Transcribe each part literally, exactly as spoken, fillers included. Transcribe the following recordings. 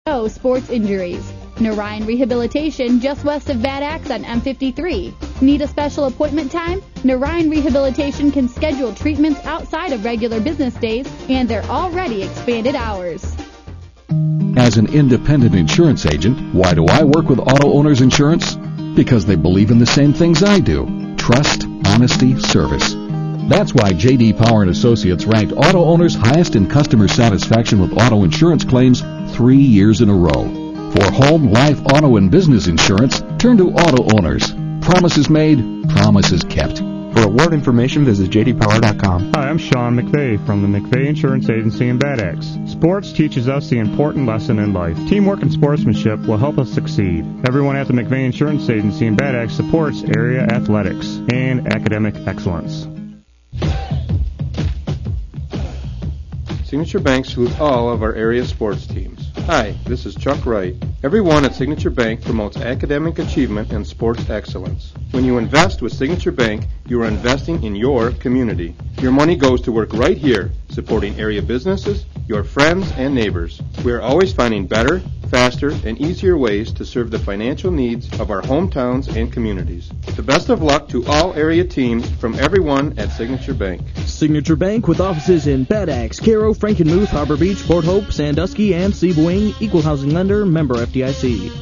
No sports injuries. Narayan Rehabilitation just west of Bad Axe on M fifty-three. Need a special appointment time? Narayan Rehabilitation can schedule treatments outside of regular business days and their already expanded hours. As an independent insurance agent, why do I work with Auto Owners Insurance? Because they believe in the same things I do. Trust, honesty, service. That's why J D Power and Associates ranked Auto Owners highest in customer satisfaction with auto insurance claims three years in a row. For home, life, auto, and business insurance, turn to Auto Owners. Promises made, promises kept. For award information, visit j d power dot com. Hi, I'm Sean McVeigh from the McVeigh Insurance Agency in Bad Axe. Sports teaches us the important lesson in life. Teamwork and sportsmanship will help us succeed. Everyone at the McVeigh Insurance Agency in Bad Axe supports area athletics and academic excellence. Signature Bank salutes all of our area sports teams. Hi, this is Chuck Wright. Everyone at Signature Bank promotes academic achievement and sports excellence. When you invest with Signature Bank, you are investing in your community. Your money goes to work right here, supporting area businesses, your friends, and neighbors. We are always finding better, faster, and easier ways to serve the financial needs of our hometowns and communities. The best of luck to all area teams from everyone at Signature Bank. Signature Bank with offices in Bad Axe, Caro, Frankenmuth, Harbor Beach, Fort Hope, Sandusky, and Seaboing. Equal housing lender, member F D I C.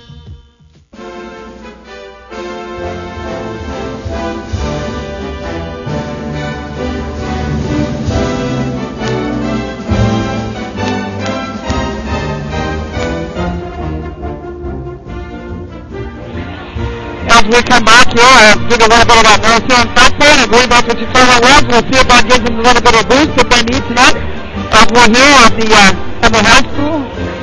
As we come back here, I'll dig a little bit about North Huron football. I believe that's what you told me was. We'll see if that gives them a little bit of a boost that they need tonight. As we're here at the uh, Emma High School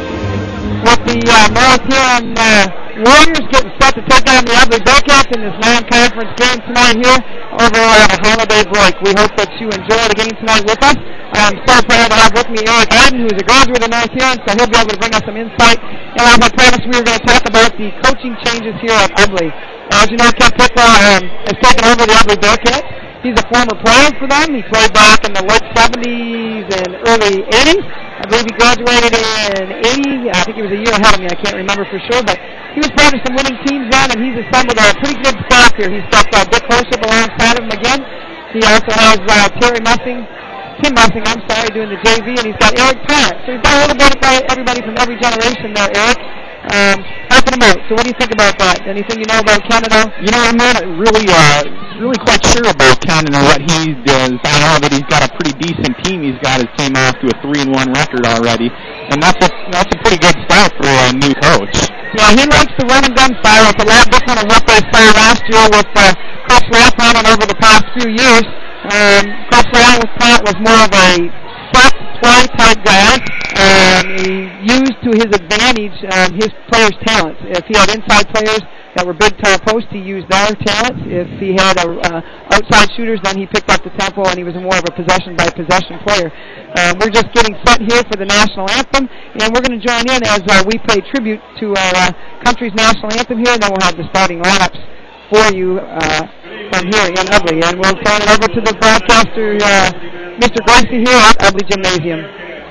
with the uh, North Huron uh, Warriors getting set to take on the Ugly Bearcats in this non-conference game tonight here over uh, the holiday break. We hope that you enjoy the game tonight with us. I'm so proud to have with me Eric Aden, who's a graduate of North Huron, so he'll be able to bring us some insight. And as I promised, we were going to talk about the coaching changes here at Ugly. As you know, Ken Pickler um, has taken over the Ugly Bearcats. He's a former player for them. He played back in the late seventies and early eighties. I believe he graduated in eighty. I think he was a year ahead of me. I can't remember for sure, but he was part of some winning teams then, and he's assembled a pretty good staff here. He's got uh, Dick Horship alongside of him again. He also has uh, Terry Messing, Tim Messing, I'm sorry, doing the J V, and he's got Eric Parent. So he's got a little bit of everybody from every generation there, Eric. Um, helping him out. So what do you think about that? Anything you know about Canada? You know, I'm not really, uh, really quite sure about Canada, what he does. I know that he's got a pretty decent team. He's got his team off to a three and one record already, and that's a, that's a pretty good start for a new coach. Yeah, he likes the run and gun style. It's a lot different than what they saw last year with uh, Chris Latham and over the past few years. Um, Chris Latham was more of a set play type guy. Um, he used to his advantage um, his players' talents. If he had inside players that were big tall posts, he used their talents. If he had a, uh, outside shooters, then he picked up the tempo and he was more of a possession-by-possession player. Uh, we're just getting set here for the national anthem, and we're going to join in as uh, we pay tribute to our uh, country's national anthem here, and then we'll have the starting lineups for you uh, from here in Ugly. And we'll turn it over to the broadcaster, uh, Mister Gracie here at Ugly Gymnasium.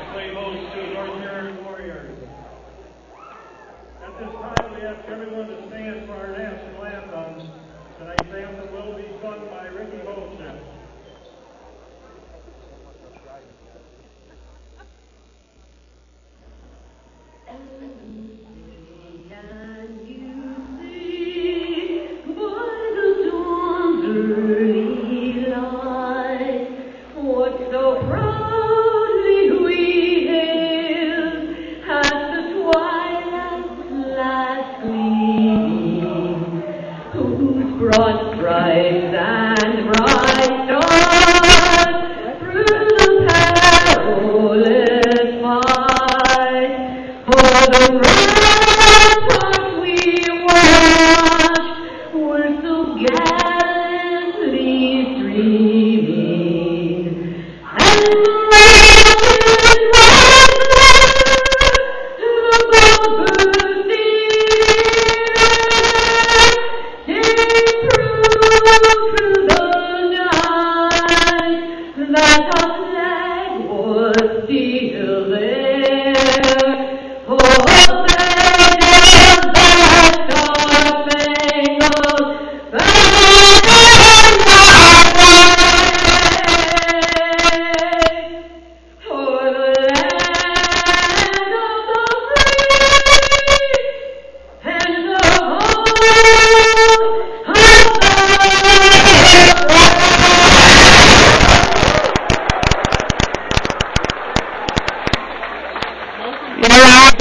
Broad stripes and bright stars through the perilous fight, for the ramparts we watched were so gallantly streaming, and the raven that our flag was still there. Oh,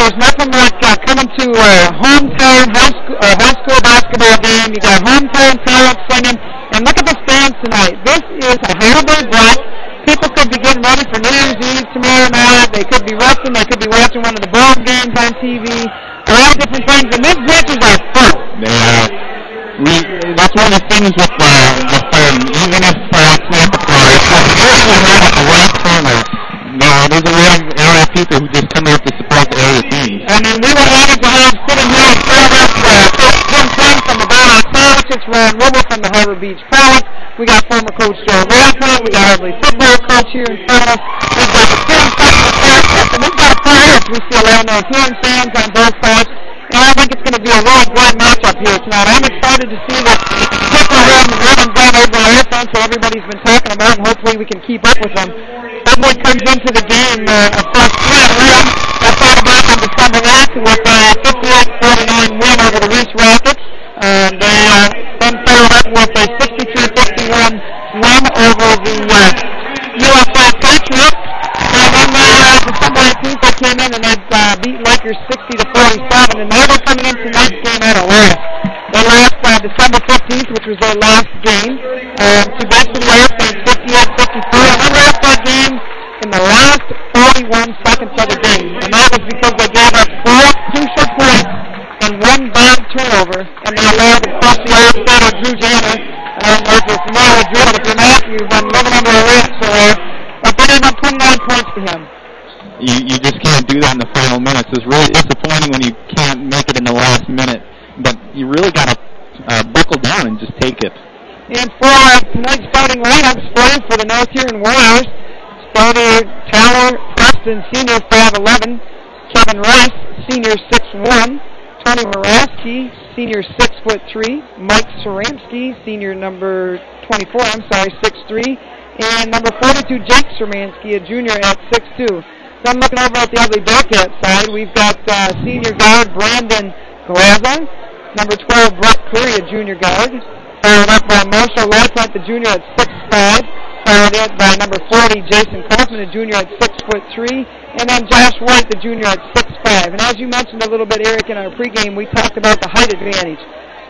there's nothing like uh, coming to a hometown high school, uh, high school basketball game. You got hometown talent singing. And look at the stands tonight. This is a holiday break. People could be getting ready for New Year's Eve tomorrow night. They could be resting. They could be watching one of the ball games on T V. A lot of different things. And these benches are full. They are. We, that's one of the things with, uh, with um, even if uh, it's not the Flyers, it's really not at the right corner. No, there's a lot of area people who just come out to support the area teams. I mean, we were honored to have sitting here in front of us uh, Coach Jim King from the Ballard Politics, Ron Ribble from the Harbor Beach Pilots. We got former Coach Joe Rathman. We got our Lee football coach here in front of us. We've got the student section of and we've got players. We see a lot of North Huron fans on both sides. And I think it's going to be a really great matchup here tonight. I'm excited to see this Pickle Red and Red and Red over the offense that everybody's been talking about, and hopefully we can keep up with them. Edward comes into the game, uh, of course, three and one. I thought about on December eighth with a fifty-eight forty-nine win over the Reese Rockets. And they uh, then followed up with a sixty-three fifty-one win over the uh, U S A Patriots. And then uh, December eighteenth they came in and they'd uh, beat Lakers sixty to forty-seven. And now they're coming into tonight's game at a loss. They lost uh, December fifteenth, which was their last game, um, to Benson West in fifty-eight fifty-four. And they lost that game in the last forty-one seconds of the game. And that was because they gave up four crucial points and one bad turnover. And they allowed the crusty outsider Drew Janner. I don't know if you're familiar with Drew, but if you're not, you've been living under a rock. So uh, but they gave up twenty-nine points to him. You, you just can't do that in the final minutes. It's really disappointing when you can't make it in the last minute. But you really got to uh, buckle down and just take it. And for uh, tonight's starting lineups, starting for the North Huron Warriors, starter Tyler Preston, senior five eleven, Kevin Rice, senior six one, Tony Moraski, senior six foot three, Mike Soramsky, senior number twenty-four, I'm sorry, six three, and number forty-two, Jake Soramsky, a junior at six two. So I'm looking over at the Ugly Bearcat side. We've got uh, senior guard Brandon Glaza, number twelve, Brett Curry, a junior guard, followed up by Marshall Lapointe, the junior at six five, followed up by number forty, Jason Kaufman, a junior at six foot three, and then Josh White, the junior at six five. And as you mentioned a little bit, Eric, in our pregame, we talked about the height advantage.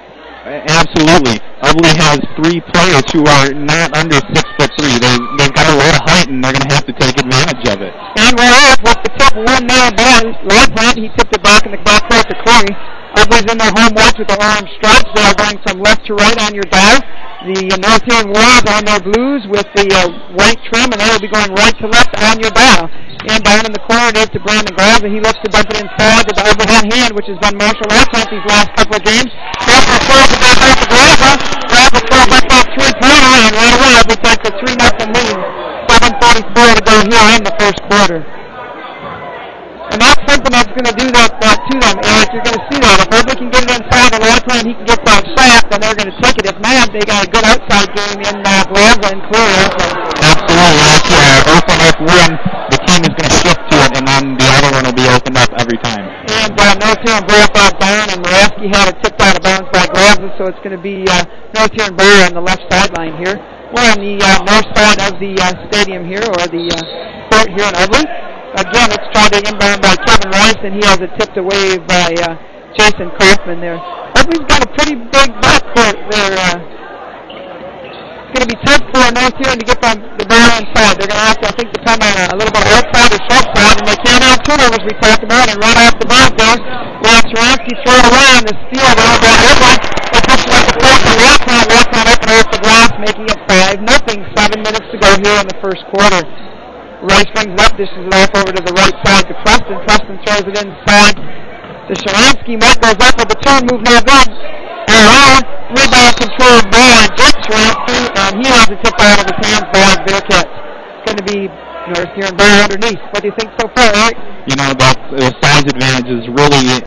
Absolutely. Ugly has three players who are not under six foot three. They, they've got a lot of height, and they're going to have to take advantage of it. And we're off with the tip one man ball. Lapointe, he tipped it back in the back court to Curry. Ugly's in their home watch with the orange stripes. They are going from left to right on your dial. The uh, North Huron Warriors on their blues with the uh, white trim, and they will be going right to left on your dial. And down in the corner it is to Brandon Glaza. He looks to dump it inside to the overhead hand, which has been Marshall Lapointe these last couple of games. Glaza throws it back out to Glaza. Glaza throws up that three-pointer, and right away we take the three nothing lead. seven forty-four to go here in the first quarter. And that's something that's going to do that uh, to them, Eric. You're going to see that. If Ugly can get it inside, a lot of time he can get that shot, then they're going to take it. If not, they got a good outside game in uh, Glaza and Clear also. Absolutely. That's uh, open up one. The team is going to shift to it, and then the other one will be opened up every time. And uh, North Huron brought that down, and Moraski had it tipped out of bounds by Glaza, so it's going to be uh, North Huron Borough on the left sideline here. We're on the uh, north side of the uh, stadium here, or the uh, court here in Ugly. Again, it's tried to inbound by Kevin Rice, and he has it tipped away by uh, Jason Kaufman there. Ugly's got a pretty big backcourt there. Uh, it's going to be tough for North Huron to get the, the ball inside. They're going to have to, I think, depend on a, a little bit of outside or short side, and they can't have turnovers we talked about, and right off the bat there, we have Soramsky throw it away on the steal there by Edward. They push it up the court to Lapointe. Lapointe up and off the glass, making it five nothing. Seven minutes to go here in the first quarter. Rice brings it up, dishes it off over to the right side to Preston. Preston throws it inside to Soramsky. Mike goes up with the turn, move no good. And rebound controlled by Jake Soramsky, and he has it tipped out of his hands by Bearcats. It's going to be North Huron Borough underneath. What do you think so far, Eric? You know, that uh, size advantage is really